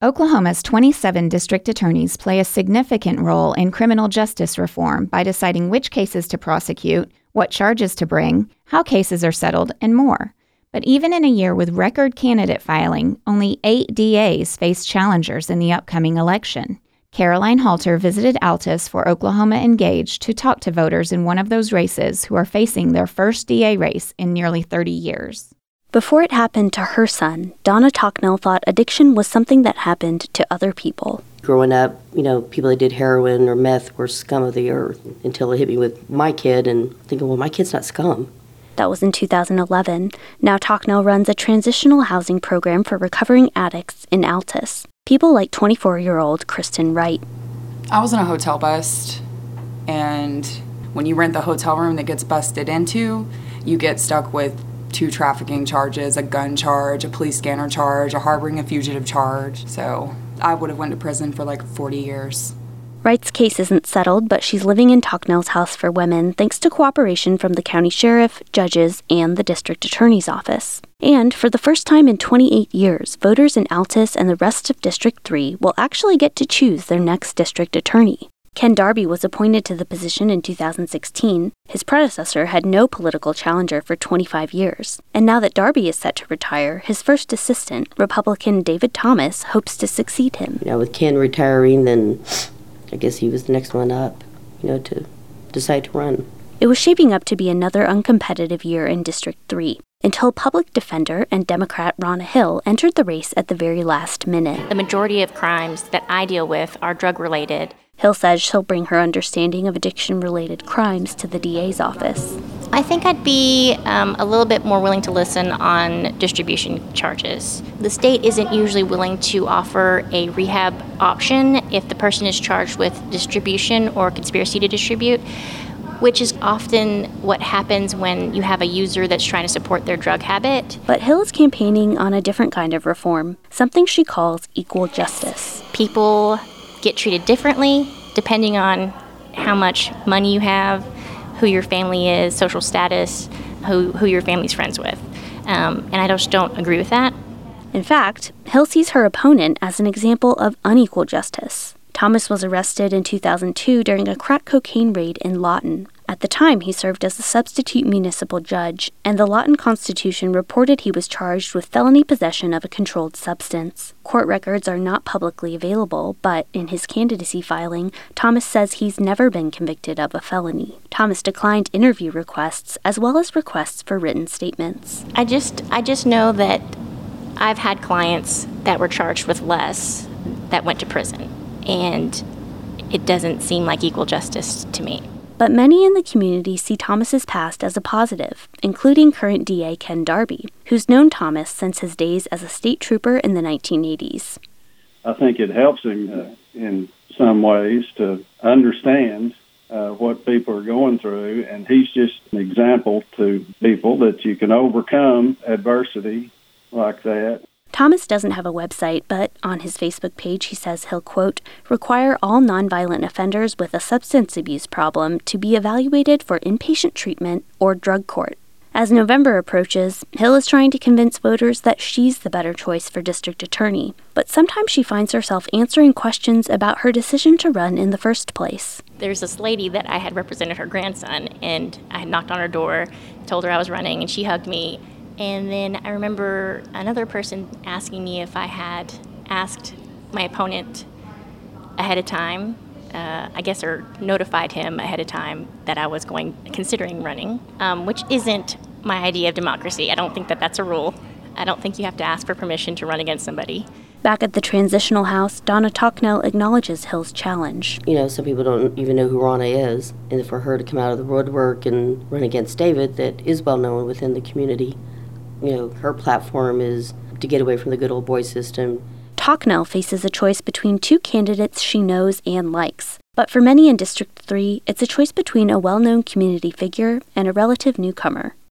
Oklahoma's 27 district attorneys play a significant role in criminal justice reform by deciding which cases to prosecute, what charges to bring, how cases are settled, and more. But even in a year with record candidate filing, only 8 DAs face challengers in the upcoming election. Caroline Halter visited Altus for Oklahoma Engaged to talk to voters in one of those races who are facing their first DA race in nearly 30 years. Before it happened to her son, Donna Tocknell thought addiction was something that happened to other people. Growing up, people that did heroin or meth were scum of the earth until it hit me with my kid and thinking, well, my kid's not scum. That was in 2011. Now Tocknell runs a transitional housing program for recovering addicts in Altus. People like 24-year-old Kristen Wright. I was in a hotel bust, and when you rent the hotel room that gets busted into, you get stuck with 2 trafficking charges, a gun charge, a police scanner charge, a harboring a fugitive charge. So I would have went to prison for like 40 years. Wright's case isn't settled, but she's living in Tocknell's house for women thanks to cooperation from the county sheriff, judges, and the district attorney's office. And for the first time in 28 years, voters in Altus and the rest of District 3 will actually get to choose their next district attorney. Ken Darby was appointed to the position in 2016. His predecessor had no political challenger for 25 years. And now that Darby is set to retire, his first assistant, Republican David Thomas, hopes to succeed him. With Ken retiring, then I guess he was the next one up, to decide to run. It was shaping up to be another uncompetitive year in District 3, until public defender and Democrat Ronna Hill entered the race at the very last minute. The majority of crimes that I deal with are drug-related. Hill says she'll bring her understanding of addiction-related crimes to the DA's office. I think I'd be a little bit more willing to listen on distribution charges. The state isn't usually willing to offer a rehab option if the person is charged with distribution or conspiracy to distribute, which is often what happens when you have a user that's trying to support their drug habit. But Hill is campaigning on a different kind of reform, something she calls equal justice. People get treated differently depending on how much money you have, who your family is, social status, who your family's friends with. And I just don't agree with that. In fact, Hill sees her opponent as an example of unequal justice. Thomas was arrested in 2002 during a crack cocaine raid in Lawton. At the time, he served as a substitute municipal judge, and the Lawton Constitution reported he was charged with felony possession of a controlled substance. Court records are not publicly available, but in his candidacy filing, Thomas says he's never been convicted of a felony. Thomas declined interview requests as well as requests for written statements. I just know that I've had clients that were charged with less that went to prison, and it doesn't seem like equal justice to me. But many in the community see Thomas's past as a positive, including current DA Ken Darby, who's known Thomas since his days as a state trooper in the 1980s. I think it helps him in some ways to understand what people are going through, and he's just an example to people that you can overcome adversity like that. Thomas doesn't have a website, but on his Facebook page he says he'll, quote, require all nonviolent offenders with a substance abuse problem to be evaluated for inpatient treatment or drug court. As November approaches, Hill is trying to convince voters that she's the better choice for district attorney, but sometimes she finds herself answering questions about her decision to run in the first place. There's this lady that I had represented her grandson, and I had knocked on her door, told her I was running, and she hugged me. And then I remember another person asking me if I had asked my opponent ahead of time, or notified him ahead of time that I was considering running, which isn't my idea of democracy. I don't think that that's a rule. I don't think you have to ask for permission to run against somebody. Back at the transitional house, Donna Tocknell acknowledges Hill's challenge. Some people don't even know who Ronna is, and for her to come out of the woodwork and run against David, that is well known within the community. Her platform is to get away from the good old boy system. Tocknell faces a choice between 2 candidates she knows and likes. But for many in District 3, it's a choice between a well-known community figure and a relative newcomer.